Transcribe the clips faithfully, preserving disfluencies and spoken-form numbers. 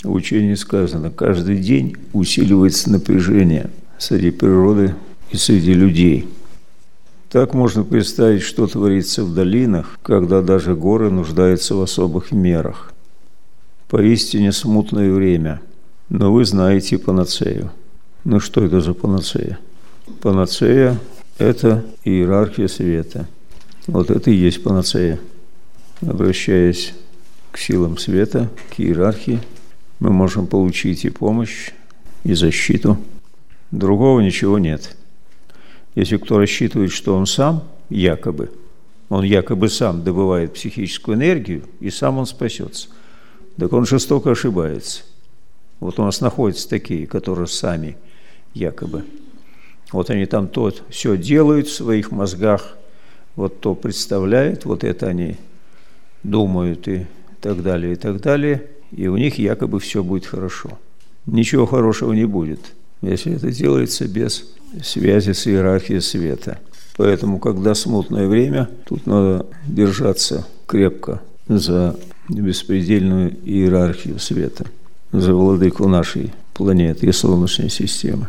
В учении сказано, каждый день усиливается напряжение среди природы и среди людей. Так можно представить, что творится в долинах, когда даже горы нуждаются в особых мерах. Поистине смутное время, но вы знаете панацею. Ну что это за панацея? Панацея – это иерархия света. Вот это и есть панацея. Обращаясь к силам света, к иерархии, мы можем получить и помощь, и защиту. Другого ничего нет. Если кто рассчитывает, что он сам, якобы, он якобы сам добывает психическую энергию, и сам он спасется, так он жестоко ошибается. Вот у нас находятся такие, которые сами якобы. Вот они там то все делают в своих мозгах, вот то представляют, вот это они думают и так далее, и так далее, и у них якобы все будет хорошо. Ничего хорошего не будет, если это делается без связи с иерархией света. Поэтому, когда смутное время, тут надо держаться крепко за беспредельную иерархию света, за владыку нашей планеты и Солнечной системы.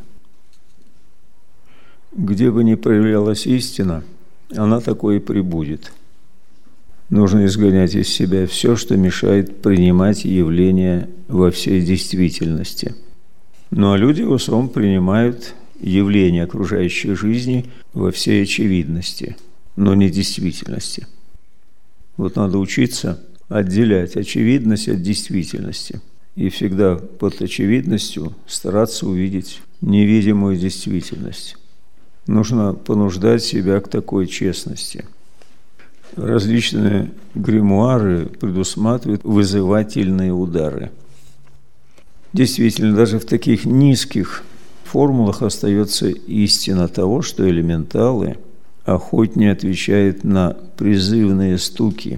Где бы ни проявлялась истина, она такой и пребудет. Нужно изгонять из себя все, что мешает принимать явления во всей действительности. Ну а люди в основном принимают явления окружающей жизни во всей очевидности, но не действительности. Вот надо учиться отделять очевидность от действительности и всегда под очевидностью стараться увидеть невидимую действительность. Нужно понуждать себя к такой честности. Различные гримуары предусматривают вызывательные удары. Действительно, даже в таких низких формулах остается истина того, что элементалы охотнее отвечают на призывные стуки.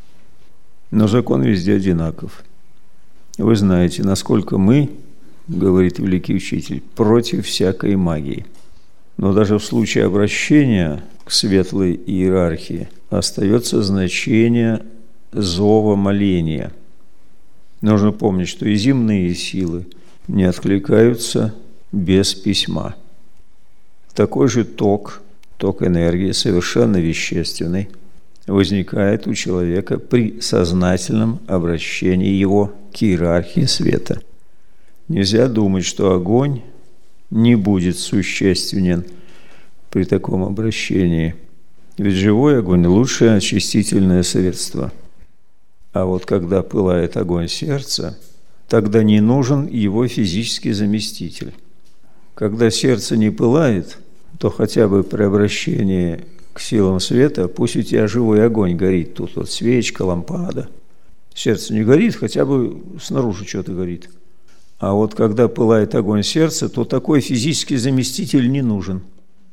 Но закон везде одинаков. Вы знаете, насколько мы, говорит великий учитель, против всякой магии. Но даже в случае обращения к светлой иерархии остается значение зова моления. Нужно помнить, что и земные силы не откликаются без письма. Такой же ток, ток энергии, совершенно вещественный, возникает у человека при сознательном обращении его к иерархии света. Нельзя думать, что огонь не будет существенен при таком обращении. Ведь живой огонь – лучшее очистительное средство. А вот когда пылает огонь сердца, тогда не нужен его физический заместитель. Когда сердце не пылает, то хотя бы при обращении к силам света пусть у тебя живой огонь горит. Тут вот свечка, лампада. Сердце не горит, хотя бы снаружи что-то горит. А вот когда пылает огонь сердца, то такой физический заместитель не нужен.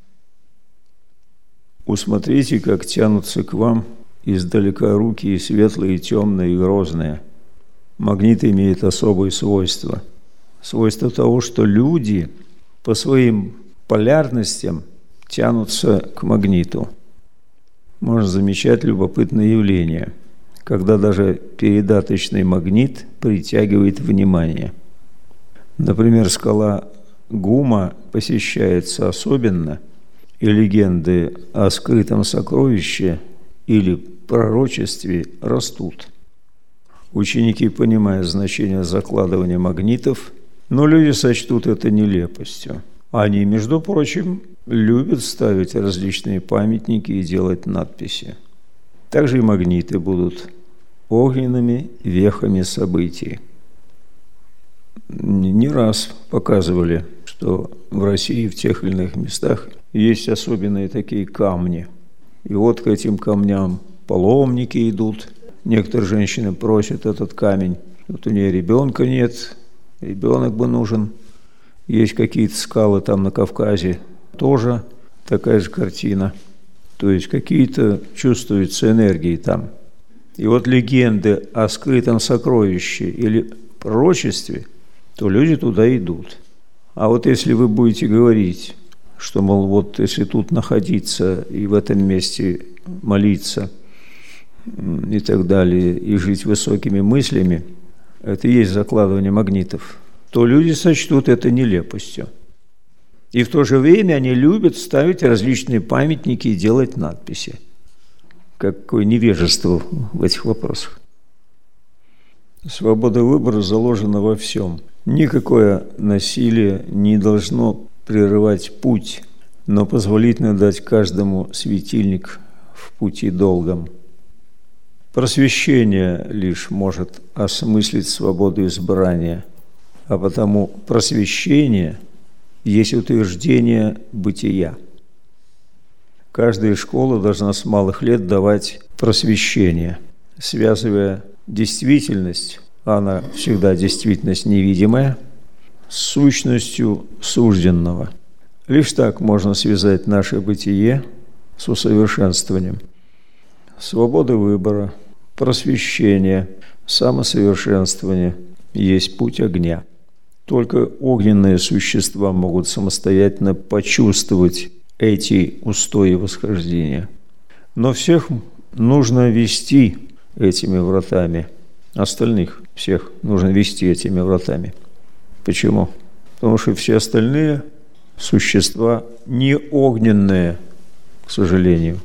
Усмотрите, как тянутся к вам издалека руки и светлые, и темные, и грозные. Магнит имеет особые свойства. Свойство того, что люди по своим полярностям тянутся к магниту. Можно замечать любопытное явление, когда даже передаточный магнит притягивает внимание. Например, скала Гума посещается особенно, и легенды о скрытом сокровище или пророчестве растут. Ученики, понимая значение закладывания магнитов, но люди сочтут это нелепостью. Они, между прочим, любят ставить различные памятники и делать надписи. Также и магниты будут огненными вехами событий. Не раз показывали, что в России в тех или иных местах есть особенные такие камни. И вот к этим камням паломники идут. Некоторые женщины просят этот камень. Вот у нее ребенка нет, ребенок бы нужен. Есть какие-то скалы там на Кавказе, тоже такая же картина. То есть какие-то чувствуются энергии там. И вот легенды о скрытом сокровище или пророчестве, то люди туда идут. А вот если вы будете говорить, что, мол, вот если тут находиться и в этом месте молиться и так далее, и жить высокими мыслями, это и есть закладывание магнитов, то люди сочтут это нелепостью. И в то же время они любят ставить различные памятники и делать надписи. Какое невежество в этих вопросах. Свобода выбора заложена во всем. Никакое насилие не должно прерывать путь, но позволительно дать каждому светильник в пути долгом. Просвещение лишь может осмыслить свободу избрания, а потому просвещение есть утверждение бытия. Каждая школа должна с малых лет давать просвещение, связывая действительность, она всегда действительность невидимая, с сущностью сужденного. Лишь так можно связать наше бытие с усовершенствованием. Свобода выбора, просвещение, самосовершенствование есть путь огня. Только огненные существа могут самостоятельно почувствовать эти устои восхождения. Но всех нужно вести этими вратами. Остальных всех нужно вести этими вратами. Почему? Потому что все остальные существа не огненные, к сожалению.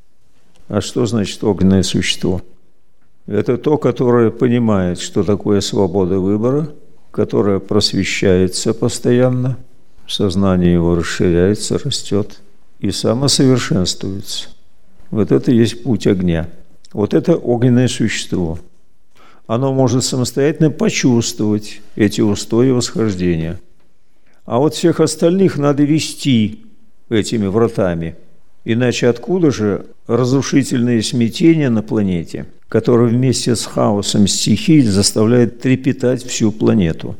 А что значит огненное существо? Это то, которое понимает, что такое свобода выбора, которое просвещается постоянно, сознание его расширяется, растет и самосовершенствуется. Вот это и есть путь огня. Вот это огненное существо. Оно может самостоятельно почувствовать эти устои восхождения. А вот всех остальных надо вести этими вратами. Иначе откуда же разрушительное смятение на планете, которое вместе с хаосом стихий заставляет трепетать всю планету?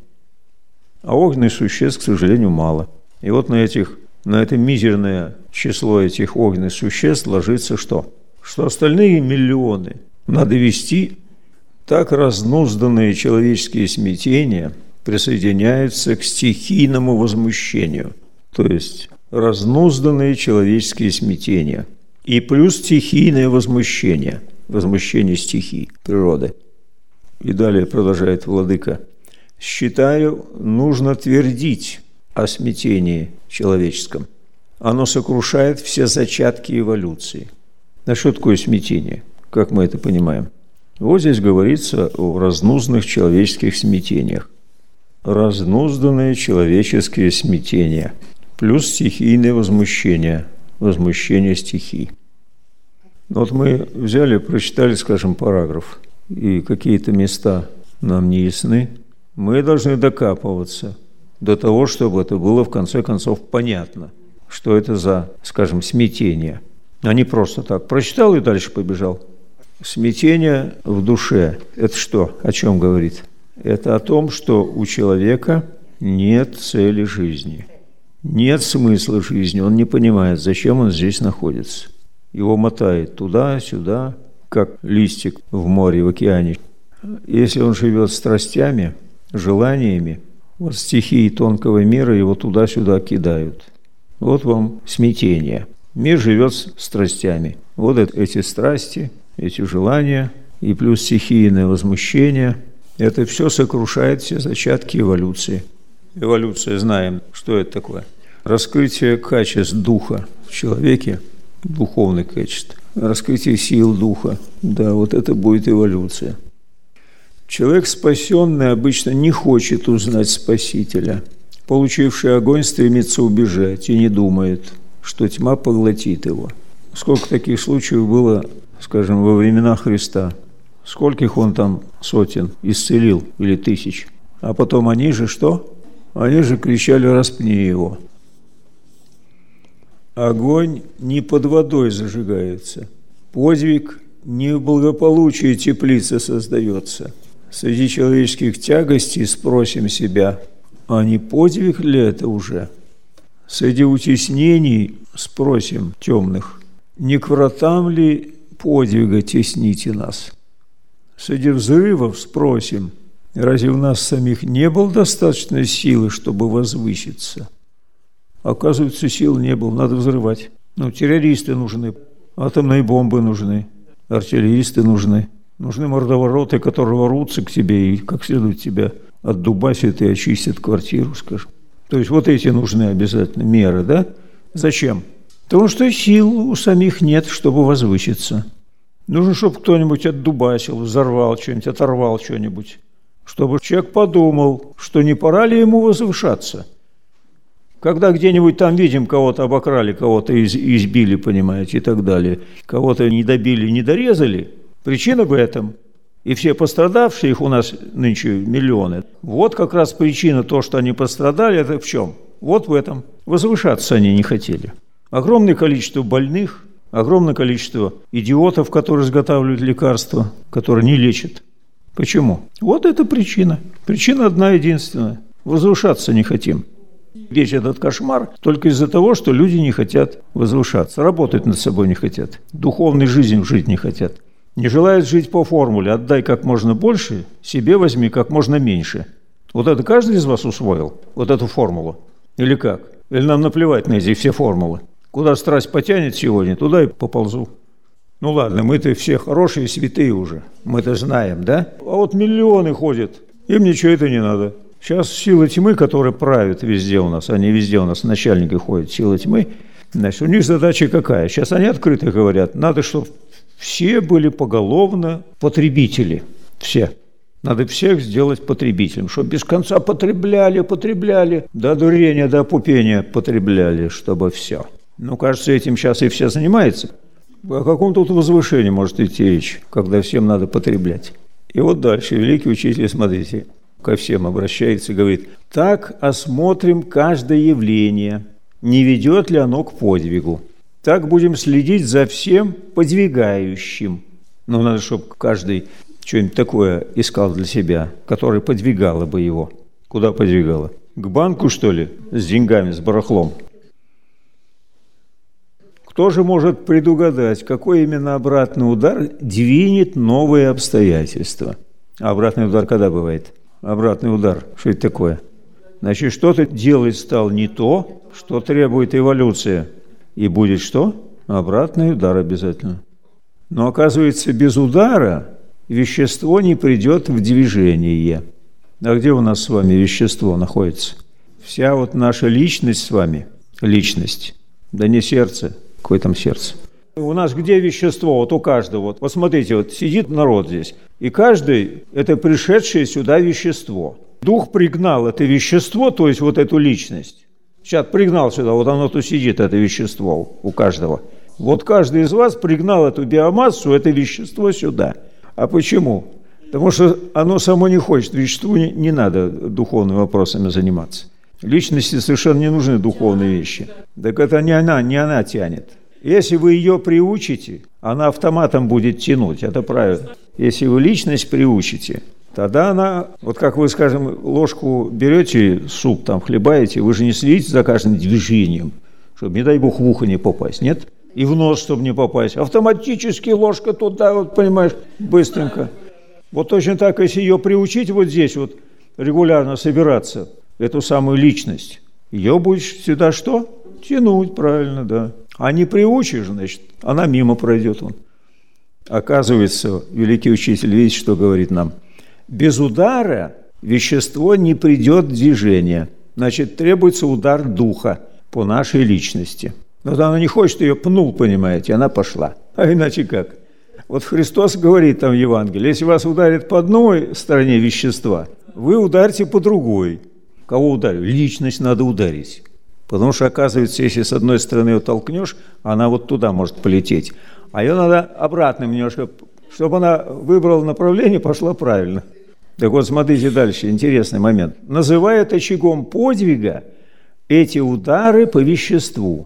А огненных существ, к сожалению, мало. И вот на, этих, на это мизерное число этих огненных существ ложится что? Что остальные миллионы надо вести. Так разнузданные человеческие смятения присоединяются к стихийному возмущению. То есть разнузданные человеческие смятения. И плюс стихийное возмущение. Возмущение стихий природы. И далее продолжает владыка. «Считаю, нужно твердить о смятении человеческом. Оно сокрушает все зачатки эволюции». А что такое смятение? Как мы это понимаем? Вот здесь говорится о разнузданных человеческих смятениях. Разнузданные человеческие смятения. Плюс стихийное возмущение. Возмущение стихий. Вот мы взяли, прочитали, скажем, параграф, и какие-то места нам не ясны. Мы должны докапываться до того, чтобы это было, в конце концов, понятно, что это за, скажем, смятение. А не просто так. Прочитал и дальше побежал. Смятение в душе – это что? О чем говорит? Это о том, что у человека нет цели жизни. Нет смысла жизни. Он не понимает, зачем он здесь находится. Его мотает туда-сюда, как листик в море, в океане. Если он живет страстями, желаниями, вот стихии тонкого мира его туда-сюда кидают. Вот вам смятение. Мир живет страстями. Вот эти страсти, эти желания и плюс стихийное возмущение. Это все сокрушает все зачатки эволюции. Эволюция, знаем, что это такое. Раскрытие качеств духа в человеке, духовных качеств. Раскрытие сил духа. Да, вот это будет эволюция. Человек спасенный обычно не хочет узнать Спасителя. Получивший огонь стремится убежать и не думает, что тьма поглотит его. Сколько таких случаев было, скажем, во времена Христа? Скольких он там сотен исцелил или тысяч? А потом они же что? Они же кричали: распни его. Огонь не под водой зажигается. Подвиг не в благополучии теплицы создается. Среди человеческих тягостей спросим себя, а не подвиг ли это уже? Среди утеснений спросим темных, не к вратам ли подвига тесните нас? Среди взрывов спросим, разве у нас самих не было достаточной силы, чтобы возвыситься? Оказывается, сил не было, надо взрывать. Ну, террористы нужны, атомные бомбы нужны, артиллеристы нужны. Нужны мордовороты, которые ворвутся к тебе и как следует тебя отдубасят и очистят квартиру, скажем. То есть вот эти нужны обязательно меры, да? Зачем? Потому что сил у самих нет, чтобы возвыситься. Нужно, чтобы кто-нибудь отдубасил, взорвал что-нибудь, оторвал что-нибудь. Чтобы человек подумал, что не пора ли ему возвышаться. Когда где-нибудь там видим, кого-то обокрали, кого-то из- избили, понимаете, и так далее, кого-то не добили, не дорезали, причина в этом. И все пострадавшие, их у нас нынче миллионы. Вот как раз причина, то, что они пострадали, это в чем? Вот в этом. Возвышаться они не хотели. Огромное количество больных, огромное количество идиотов, которые изготавливают лекарства, которые не лечат. Почему? Вот это причина. Причина одна единственная. Возвышаться не хотим. Весь этот кошмар только из-за того, что люди не хотят возвышаться, работать над собой не хотят, духовной жизнью жить не хотят. Не желают жить по формуле «отдай как можно больше, себе возьми как можно меньше». Вот это каждый из вас усвоил, вот эту формулу? Или как? Или нам наплевать на эти все формулы? Куда страсть потянет сегодня, туда и поползу. Ну ладно, мы-то все хорошие, святые уже, мы-то знаем, да? А вот миллионы ходят, им ничего это не надо. Сейчас силы тьмы, которые правят везде у нас, они везде у нас начальники ходят, силы тьмы, значит, у них задача какая? Сейчас они открыто говорят, надо, чтобы все были поголовно потребители, все. Надо всех сделать потребителем, чтобы без конца потребляли, потребляли, до дурения, до опупения потребляли, чтобы все. Ну, кажется, этим сейчас и все занимаются. О каком тут возвышении может идти речь, когда всем надо потреблять? И вот дальше великий учитель, смотрите, ко всем обращается и говорит: так осмотрим каждое явление, не ведет ли оно к подвигу. Так будем следить за всем подвигающим. Но надо, чтобы каждый что-нибудь такое искал для себя, которое подвигало бы его. Куда подвигало? К банку, что ли, с деньгами, с барахлом? Кто же может предугадать, какой именно обратный удар двинет новые обстоятельства? А обратный удар когда бывает? Обратный удар, что это такое? Значит, что-то делать стал не то, что требует эволюция. И будет что? Обратный удар обязательно. Но оказывается, без удара вещество не придет в движение. А где у нас с вами вещество находится? Вся вот наша личность с вами, личность, да не сердце, какое там сердце. У нас где вещество? Вот у каждого. Вот, вот смотрите, вот сидит народ здесь, и каждый – это пришедшее сюда вещество. Дух пригнал это вещество, то есть вот эту личность. Сейчас пригнал сюда, вот оно тут сидит, это вещество у каждого. Вот каждый из вас пригнал эту биомассу, это вещество сюда. А почему? Потому что оно само не хочет, веществу не, не надо духовными вопросами заниматься. Личности совершенно не нужны духовные вещи. Так это не она, не она тянет. Если вы ее приучите, она автоматом будет тянуть, это правильно. Если вы личность приучите, тогда она, вот как вы, скажем, ложку берете, суп там хлебаете, вы же не следите за каждым движением, чтобы, не дай бог, в ухо не попасть, нет? И в нос, чтобы не попасть. Автоматически ложка туда, вот, понимаешь, быстренько. Вот точно так, если ее приучить вот здесь вот регулярно собираться, эту самую личность, ее будешь сюда что? Тянуть, правильно, да. А не приучишь, значит, она мимо пройдет. Он. Оказывается, великий учитель, видите, что говорит нам? Без удара вещество не придет в движение. Значит, требуется удар духа по нашей личности. Но она не хочет, ее пнул, понимаете, она пошла. А иначе как? Вот Христос говорит там в Евангелии, если вас ударит по одной стороне вещества, вы ударите по другой. Кого ударить? Личность надо ударить. Потому что, оказывается, если с одной стороны ее толкнешь, она вот туда может полететь. А ее надо обратно немножко, чтобы она выбрала направление, пошла правильно. Так вот, смотрите дальше, интересный момент. Называют очагом подвига эти удары по веществу.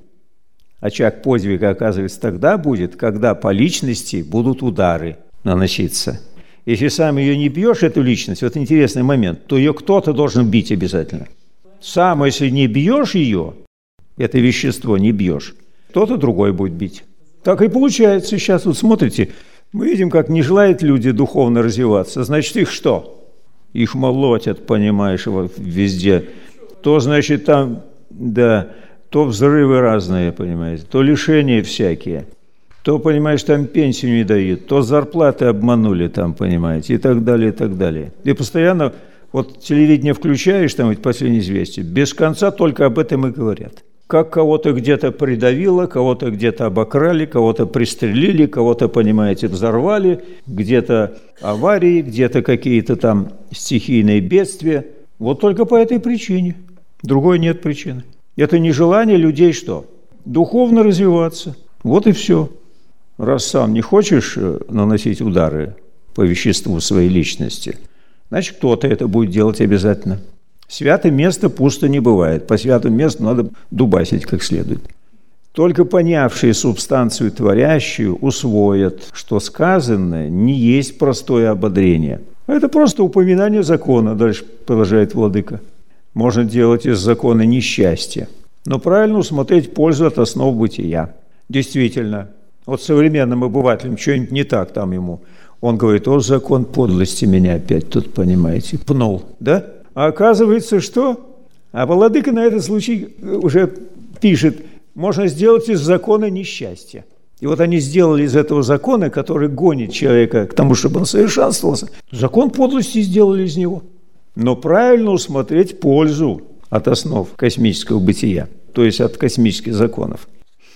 Очаг подвига, оказывается, тогда будет, когда по личности будут удары наноситься. Если сам ее не бьешь, эту личность, вот интересный момент, то ее кто-то должен бить обязательно. Сам, если не бьешь ее, это вещество не бьешь, кто-то другой будет бить. Так и получается сейчас. Вот смотрите, мы видим, как не желают люди духовно развиваться. Значит, их что? Их молотят, понимаешь, везде. То, значит, там, да, то взрывы разные, понимаете, то лишения всякие, то, понимаешь, там пенсию не дают, то зарплаты обманули там, понимаете, и так далее, и так далее. И постоянно, вот телевидение включаешь, там эти последние известия, без конца только об этом и говорят. Как кого-то где-то придавило, кого-то где-то обокрали, кого-то пристрелили, кого-то, понимаете, взорвали, где-то аварии, где-то какие-то там стихийные бедствия. Вот только по этой причине. Другой нет причины. Это нежелание людей что? Духовно развиваться. Вот и все. Раз сам не хочешь наносить удары по веществу своей личности, значит, кто-то это будет делать обязательно. Святое место пусто не бывает. По святому месту надо дубасить как следует. Только понявшие субстанцию творящую усвоят, что сказанное не есть простое ободрение. Это просто упоминание закона, дальше продолжает владыка. Можно делать из закона несчастье, но правильно усмотреть пользу от основ бытия. Действительно, вот современным обывателям что-нибудь не так там ему. Он говорит, о, закон подлости меня опять тут, понимаете, пнул, да? А оказывается, что? А владыка на этот случай уже пишет, можно сделать из закона несчастье. И вот они сделали из этого закона, который гонит человека к тому, чтобы он совершенствовался, закон подлости сделали из него. Но правильно усмотреть пользу от основ космического бытия, то есть от космических законов.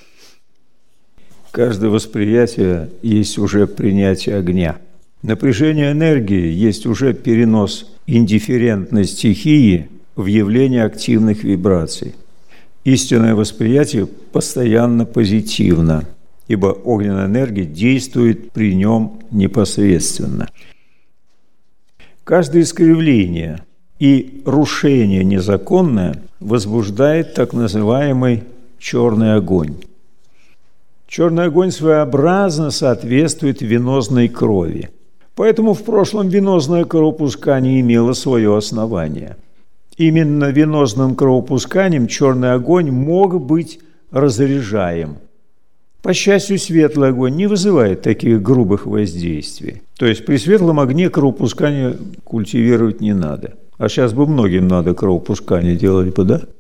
Каждое восприятие есть уже принятие огня. Напряжение энергии есть уже перенос индифферентной стихии в явление активных вибраций. Истинное восприятие постоянно позитивно, ибо огненная энергия действует при нем непосредственно. Каждое искривление и рушение незаконное возбуждает так называемый черный огонь. Черный огонь своеобразно соответствует венозной крови. Поэтому в прошлом венозное кровопускание имело свое основание. Именно венозным кровопусканием черный огонь мог быть разряжаем. По счастью, светлый огонь не вызывает таких грубых воздействий. То есть при светлом огне кровопускание культивировать не надо. А сейчас бы многим надо кровопускание делать бы, да?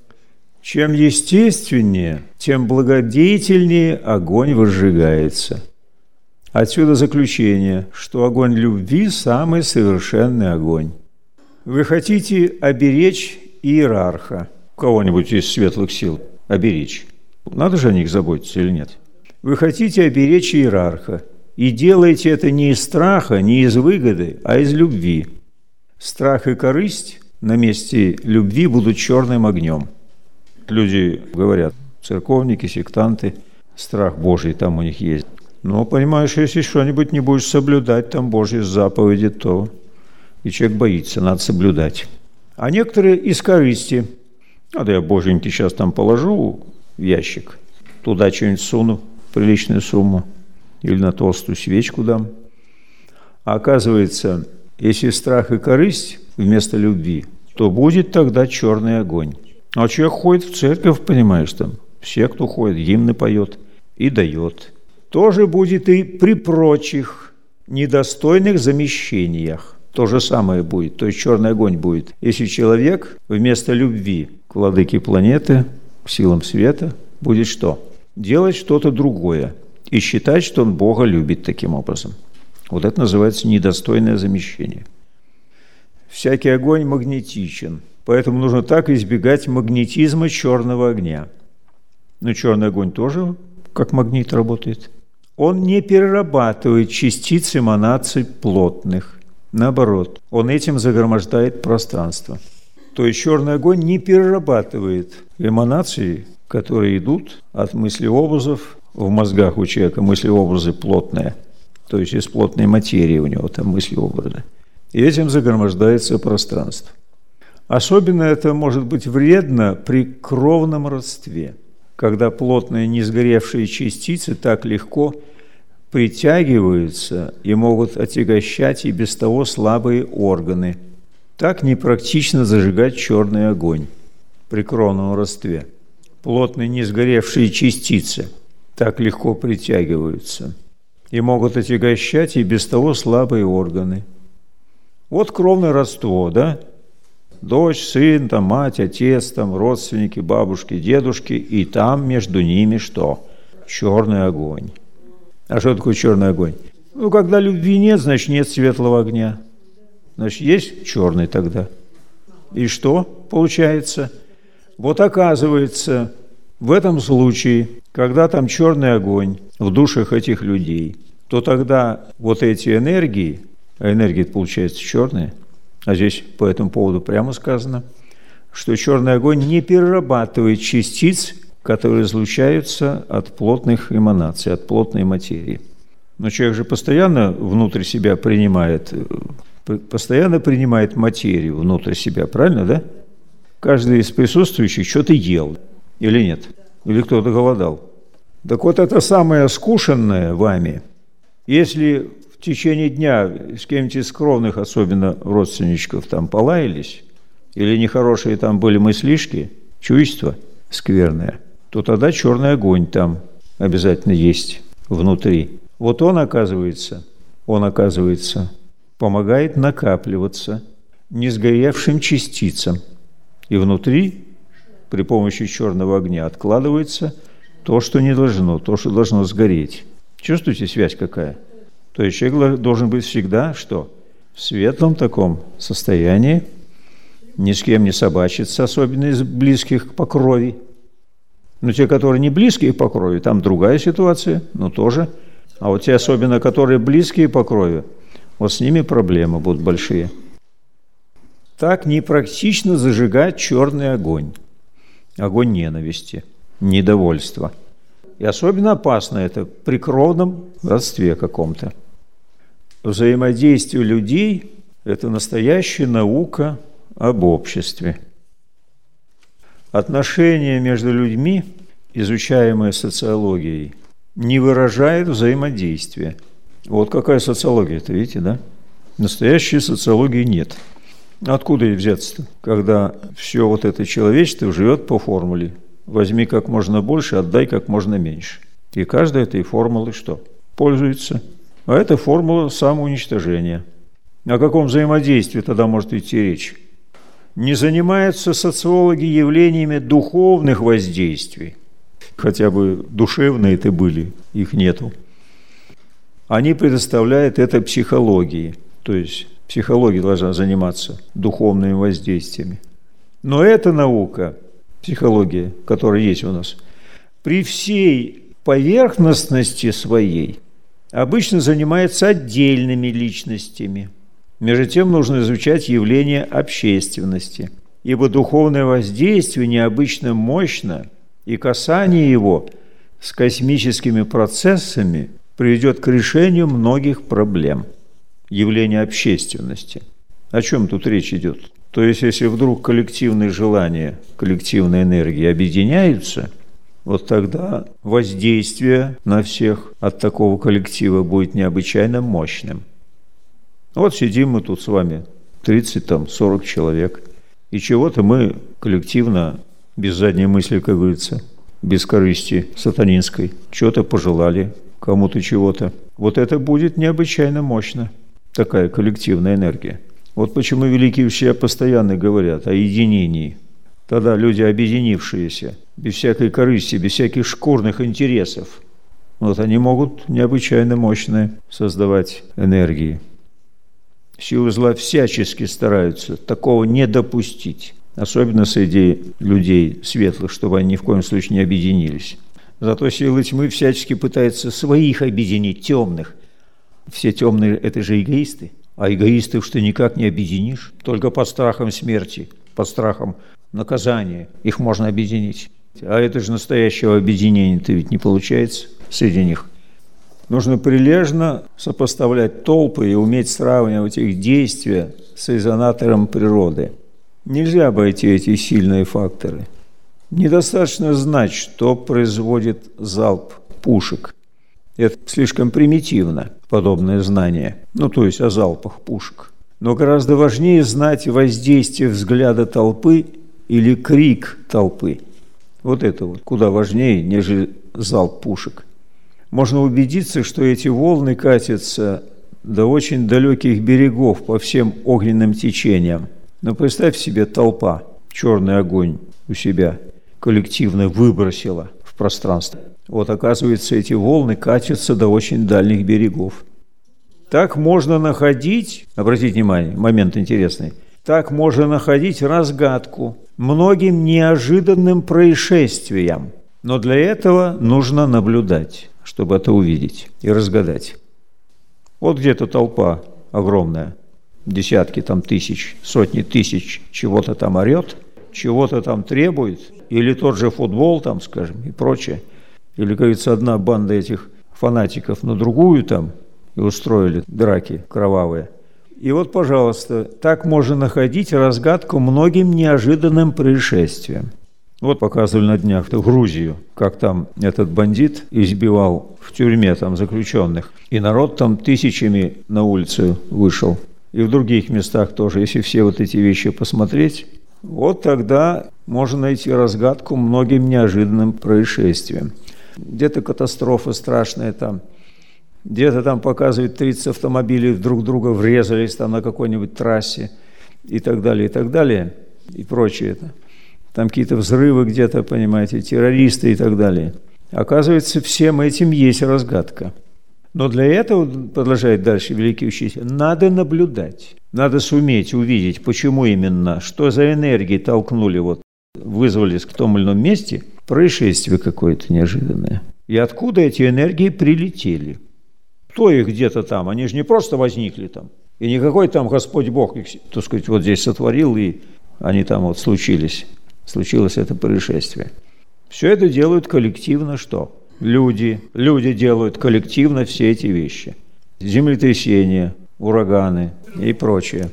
Чем естественнее, тем благодетельнее огонь возжигается. Отсюда заключение, что огонь любви – самый совершенный огонь. Вы хотите оберечь иерарха, кого-нибудь из светлых сил оберечь. Надо же о них заботиться или нет? Вы хотите оберечь иерарха, и делаете это не из страха, не из выгоды, а из любви. Страх и корысть на месте любви будут черным огнем. Люди говорят, церковники, сектанты, страх Божий там у них есть. Но, понимаешь, если что-нибудь не будешь соблюдать, там Божьи заповеди, то и человек боится, надо соблюдать. А некоторые из корысти. Надо я боженьки сейчас там положу в ящик, туда что-нибудь суну, приличную сумму, или на толстую свечку дам. А оказывается, если страх и корысть вместо любви, то будет тогда черный огонь. А человек ходит в церковь, понимаешь, там, все, кто ходит, гимны поет и дает. Тоже будет и при прочих недостойных замещениях. То же самое будет, то есть черный огонь будет. Если человек вместо любви к владыке планеты, к силам света, будет что? Делать что-то другое и считать, что он Бога любит таким образом. Вот это называется недостойное замещение. Всякий огонь магнетичен, поэтому нужно так избегать магнетизма черного огня. Но черный огонь тоже как магнит работает. Он не перерабатывает частицы эманаций плотных. Наоборот, он этим загромождает пространство. То есть черный огонь не перерабатывает эманации, которые идут от мыслеобразов в мозгах у человека, мыслеобразы плотные. То есть из плотной материи у него там мыслеобразы. И этим загромождается пространство. Особенно это может быть вредно при кровном родстве, когда плотные несгоревшие частицы так легко притягиваются и могут отягощать и без того слабые органы. Так непрактично зажигать черный огонь при кровном родстве. Плотные несгоревшие частицы так легко притягиваются и могут отягощать и без того слабые органы. Вот кровное родство, да? Дочь, сын, там, мать, отец, там, родственники, бабушки, дедушки, и там между ними что? Черный огонь. А что такое черный огонь? Ну, когда любви нет, значит, нет светлого огня. Значит, есть черный тогда. И что получается? Вот оказывается, в этом случае, когда там черный огонь в душах этих людей, то тогда вот эти энергии, а энергии получается черные, а здесь по этому поводу прямо сказано, что черный огонь не перерабатывает частиц, которые излучаются от плотных эманаций, от плотной материи. Но человек же постоянно внутрь себя принимает, постоянно принимает материю внутрь себя, правильно, да? Каждый из присутствующих что-то ел, или нет? Или кто-то голодал. Так вот это самое скушенное вами, если в течение дня с кем-нибудь из кровных, особенно родственничков, там полаялись, или нехорошие там были мыслишки, чувства скверные, то тогда черный огонь там обязательно есть внутри. Вот он, оказывается, он, оказывается, помогает накапливаться несгоревшим частицам. И внутри при помощи черного огня откладывается то, что не должно, то, что должно сгореть. Чувствуете связь какая? То есть человек должен быть всегда что? В светлом таком состоянии, ни с кем не собачиться, особенно из близких по крови. Но те, которые не близкие по крови, там другая ситуация, но тоже. А вот те, особенно, которые близкие по крови, вот с ними проблемы будут большие. Так непрактично зажигать черный огонь. Огонь ненависти, недовольства. И особенно опасно это при кровном родстве каком-то. Взаимодействие людей – это настоящая наука об обществе. Отношения между людьми, изучаемые социологией, не выражают взаимодействия. Вот какая социология-то, видите, да? Настоящей социологии нет. Откуда ей взяться-то, когда все вот это человечество живет по формуле «возьми как можно больше, отдай как можно меньше». И каждая этой формулой что? Пользуется. А это формула самоуничтожения. О каком взаимодействии тогда может идти речь? Не занимаются социологи явлениями духовных воздействий. Хотя бы душевные-то были, их нету. Они предоставляют это психологии, то есть психология должна заниматься духовными воздействиями. Но эта наука, психология, которая есть у нас, при всей поверхностности своей обычно занимается отдельными личностями. Между тем нужно изучать явления общественности, ибо духовное воздействие необычно мощно, и касание его с космическими процессами приведет к решению многих проблем. Явление общественности. О чем тут речь идет? То есть, если вдруг коллективные желания, коллективные энергии объединяются, вот тогда воздействие на всех от такого коллектива будет необычайно мощным. Вот сидим мы тут с вами, тридцать-сорок человек, и чего-то мы коллективно, без задней мысли, как говорится, без корысти сатанинской, чего-то пожелали, кому-то чего-то. Вот это будет необычайно мощно. Такая коллективная энергия. Вот почему великие учителя постоянно говорят о единении. Тогда люди, объединившиеся, без всякой корысти, без всяких шкурных интересов, вот они могут необычайно мощные создавать энергии. Силы зла всячески стараются такого не допустить, особенно среди людей светлых, чтобы они ни в коем случае не объединились. Зато силы тьмы всячески пытаются своих объединить, темных. Все темные – это же эгоисты, а эгоистов что никак не объединишь, только под страхом смерти, под страхом наказания их можно объединить. А это же настоящего объединения-то ведь не получается среди них. Нужно прилежно сопоставлять толпы и уметь сравнивать их действия с резонатором природы. Нельзя обойти эти сильные факторы. Недостаточно знать, что производит залп пушек. Это слишком примитивно, подобное знание, ну, то есть о залпах пушек. Но гораздо важнее знать воздействие взгляда толпы или крик толпы. Вот это вот куда важнее, нежели залп пушек. Можно убедиться, что эти волны катятся до очень далеких берегов по всем огненным течениям. Но представь себе, толпа черный огонь у себя коллективно выбросила в пространство. Вот, оказывается, эти волны катятся до очень дальних берегов. Так можно находить, обратите внимание, момент интересный, так можно находить разгадку многим неожиданным происшествиям. Но для этого нужно наблюдать, чтобы это увидеть и разгадать. Вот где-то толпа огромная, десятки там тысяч, сотни тысяч чего-то там орет, чего-то там требует, или тот же футбол там, скажем, и прочее. Или, как говорится, одна банда этих фанатиков на другую там и устроили драки кровавые. И вот, пожалуйста, так можно находить разгадку многим неожиданным происшествиям. Вот показывали на днях в Грузию, как там этот бандит избивал в тюрьме там заключенных. И народ там тысячами на улицу вышел. И в других местах тоже, если все вот эти вещи посмотреть, вот тогда можно найти разгадку многим неожиданным происшествиям. Где-то катастрофа страшная там, где-то там показывают тридцать автомобилей друг в друга врезались там на какой-нибудь трассе и так далее, и так далее, и прочее. Там какие-то взрывы где-то, понимаете, террористы и так далее. Оказывается, всем этим есть разгадка. Но для этого, продолжает дальше великий учитель, надо наблюдать, надо суметь увидеть, почему именно, что за энергии толкнули, вот, вызвались в том или ином месте, происшествие какое-то неожиданное. И откуда эти энергии прилетели? Кто их где-то там? Они же не просто возникли там. И не какой там Господь Бог их, так сказать, вот здесь сотворил, и они там вот случились. Случилось это происшествие. Все это делают коллективно что? Люди. Люди делают коллективно все эти вещи. Землетрясения, ураганы и прочее.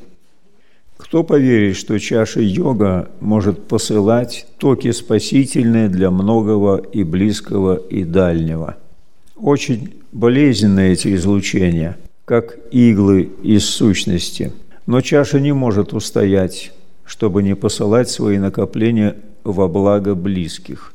Кто поверит, что чаша йога может посылать токи спасительные для многого и близкого и дальнего? Очень болезненные эти излучения, как иглы из сущности. Но чаша не может устоять, чтобы не посылать свои накопления во благо близких.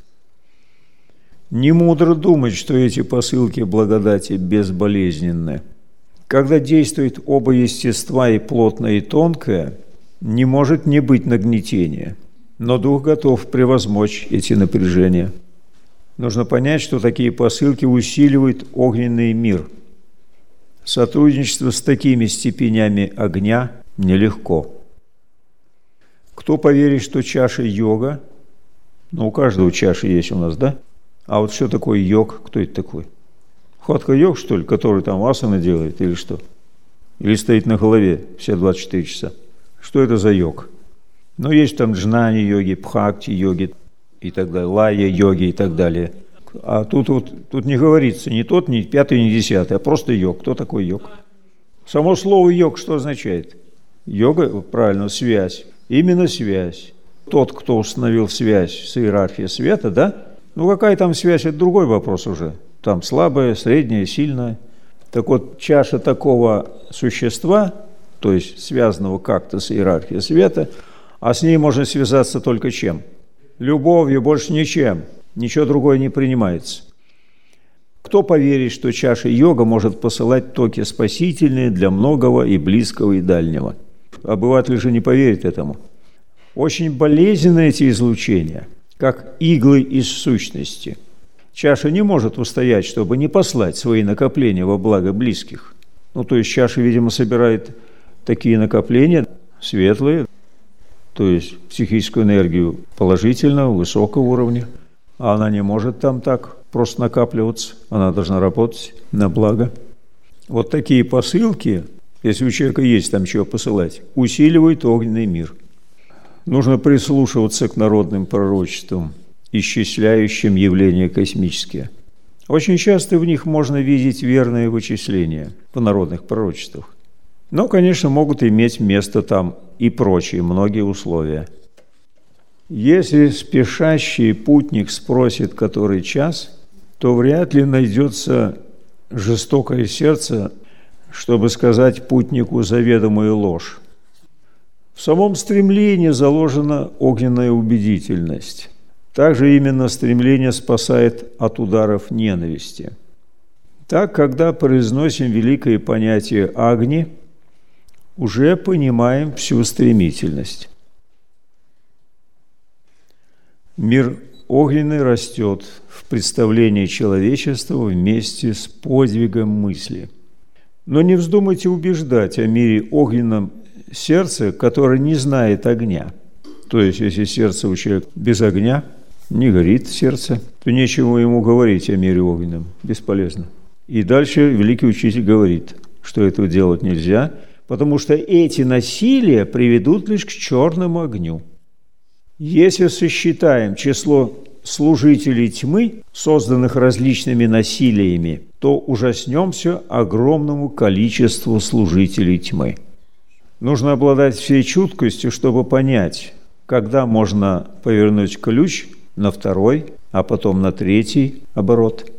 Не мудро думать, что эти посылки благодати безболезненны. Когда действует оба естества, и плотное, и тонкое, не может не быть нагнетения, но дух готов превозмочь эти напряжения. Нужно понять, что такие посылки усиливают огненный мир. Сотрудничество с такими степенями огня нелегко. Кто поверит, что чаша йога, ну, у каждого чаши есть у нас, да? А вот что такое йог? Кто это такой? Хатха-йог, что ли, который там асаны делает или что? Или стоит на голове все двадцать четыре часа? Что это за йог? Ну, есть там джнани-йоги, бхакти-йоги и так далее, лая-йоги и так далее. А тут вот тут не говорится ни тот, ни пятый, ни десятый, а просто йог. Кто такой йог? Само слово йог что означает? Йога, правильно, связь. Именно связь. Тот, кто установил связь с иерархией света, да? Ну, какая там связь, это другой вопрос уже. Там слабая, средняя, сильная. Так вот, чаша такого существа, то есть связанного как-то с иерархией света, а с ней можно связаться только чем? Любовью, больше ничем. Ничего другое не принимается. Кто поверит, что чаша йога может посылать токи спасительные для многого и близкого и дальнего? Обыватель же не поверит этому. Очень болезненны эти излучения, как иглы из сущности. Чаша не может устоять, чтобы не послать свои накопления во благо близких. Ну, то есть чаша, видимо, собирает такие накопления светлые, то есть психическую энергию положительного, высокого уровня. А она не может там так просто накапливаться, она должна работать на благо. Вот такие посылки, если у человека есть там чего посылать, усиливают огненный мир. Нужно прислушиваться к народным пророчествам, исчисляющим явления космические. Очень часто в них можно видеть верные вычисления в народных пророчествах. Но, конечно, могут иметь место там и прочие многие условия. Если спешащий путник спросит, который час, то вряд ли найдется жестокое сердце, чтобы сказать путнику заведомую ложь. В самом стремлении заложена огненная убедительность. Также именно стремление спасает от ударов ненависти. Так, когда произносим великое понятие «агни», уже понимаем всю стремительность. Мир огненный растет в представлении человечества вместе с подвигом мысли. Но не вздумайте убеждать о мире огненном сердце, которое не знает огня. То есть, если сердце у человека без огня, не горит сердце, то нечего ему говорить о мире огненном, бесполезно. И дальше великий учитель говорит, что этого делать нельзя, потому что эти насилия приведут лишь к черному огню. Если сосчитаем число служителей тьмы, созданных различными насилиями, то ужаснемся огромному количеству служителей тьмы. Нужно обладать всей чуткостью, чтобы понять, когда можно повернуть ключ на второй, а потом на третий оборот.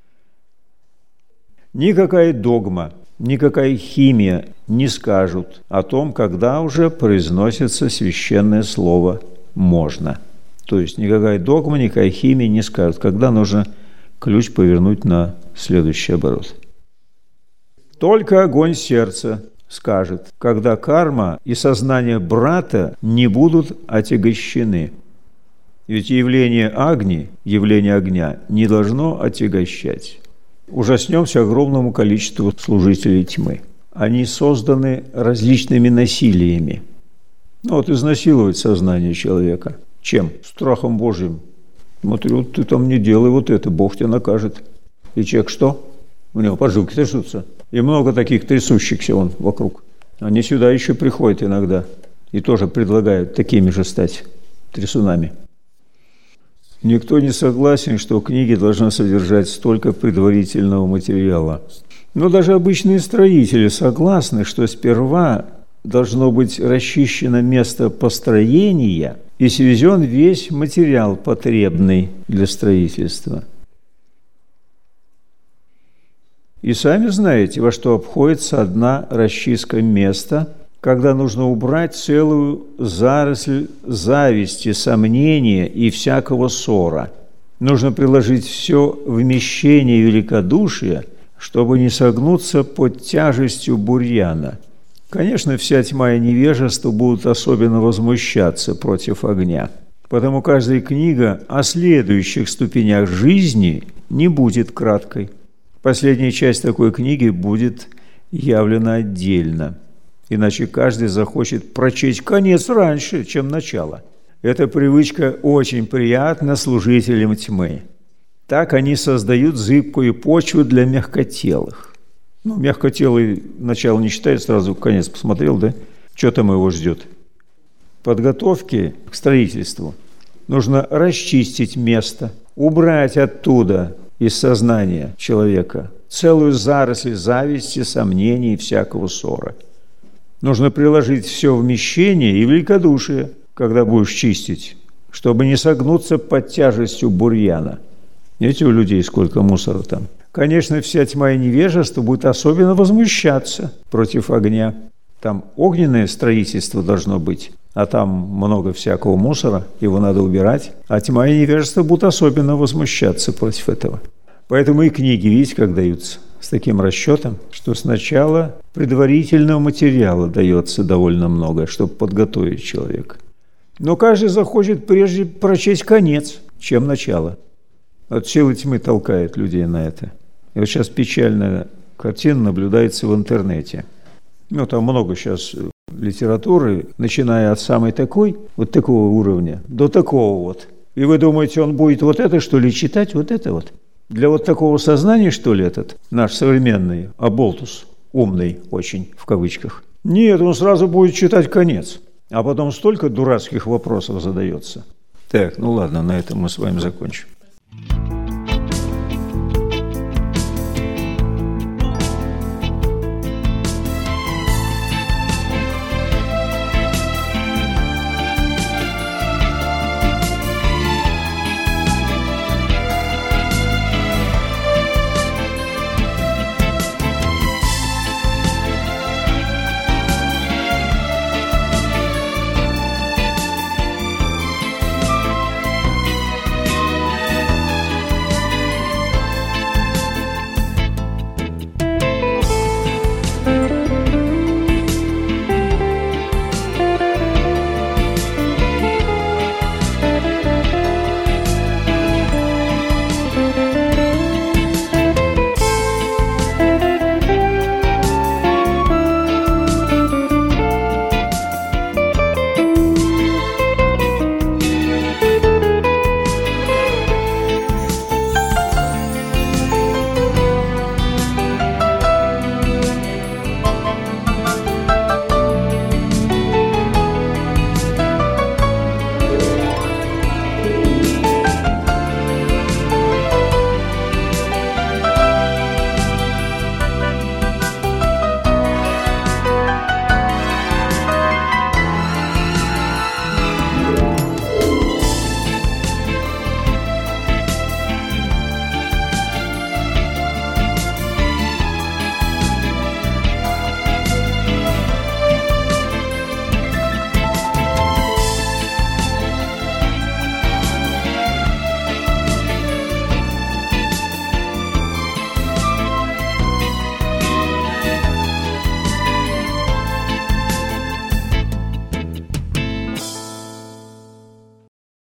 Никакая догма, никакая химия не скажут о том, когда уже произносится священное слово «можно». То есть никакая догма, никакая химия не скажет, когда нужно ключ повернуть на следующий оборот. Только огонь сердца скажет, когда карма и сознание брата не будут отягощены. Ведь явление Агни, явление огня, не должно отягощать. Ужаснемся огромному количеству служителей тьмы. Они созданы различными насилиями. Ну вот изнасиловать сознание человека. Чем? Страхом Божьим. Смотри, вот ты там не делай вот это, Бог тебя накажет. И человек что? У него поджилки трясутся. И много таких трясущихся вон вокруг. Они сюда еще приходят иногда. И тоже предлагают такими же стать трясунами. Никто не согласен, что книги должны содержать столько предварительного материала. Но даже обычные строители согласны, что сперва должно быть расчищено место построения и свезен весь материал, потребный для строительства. И сами знаете, во что обходится одна расчистка места, когда нужно убрать целую заросль зависти, сомнения и всякого ссора. Нужно приложить все вмещение великодушия, чтобы не согнуться под тяжестью бурьяна. Конечно, вся тьма и невежество будут особенно возмущаться против огня, потому каждая книга о следующих ступенях жизни не будет краткой. Последняя часть такой книги будет явлена отдельно. Иначе каждый захочет прочесть конец раньше, чем начало. Эта привычка очень приятна служителям тьмы. Так они создают зыбкую почву для мягкотелых. Ну, мягкотелый начало не читает, сразу конец посмотрел, да? Что там его ждет? Подготовки к строительству нужно расчистить место, убрать оттуда из сознания человека целую заросль зависти, сомнений и всякого ссора. Нужно приложить все вмещение и великодушие, когда будешь чистить, чтобы не согнуться под тяжестью бурьяна. Видите, у людей сколько мусора там. Конечно, вся тьма и невежество будет особенно возмущаться против огня. Там огненное строительство должно быть, а там много всякого мусора, его надо убирать. А тьма и невежество будут особенно возмущаться против этого. Поэтому и книги, видите, как даются, с таким расчетом, что сначала предварительного материала дается довольно много, чтобы подготовить человека. Но каждый захочет прежде прочесть конец, чем начало. От силы тьмы толкает людей на это. И вот сейчас печальная картина наблюдается в интернете. Ну, там много сейчас литературы, начиная от самой такой, вот такого уровня, до такого вот. И вы думаете, он будет вот это, что ли, читать, вот это вот? Для вот такого сознания, что ли, этот наш современный оболтус, умный очень, в кавычках? Нет, он сразу будет читать конец. А потом столько дурацких вопросов задается. Так, ну ладно, на этом мы с вами закончим.